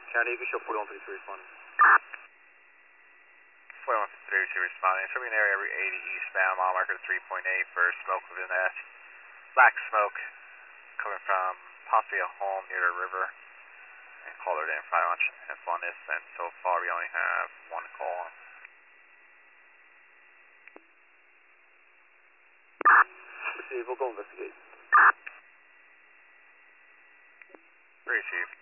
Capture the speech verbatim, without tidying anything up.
County Eagle Show forty-one fifty-three responding. forty-one fifty-three responding. Swimming area Route eighty eastbound, mile marker three point eight for smoke within that. Black smoke coming from possibly a home near the river. And call it in five much info on this, and so far we only have one call. Receive, we'll go investigate. Receive.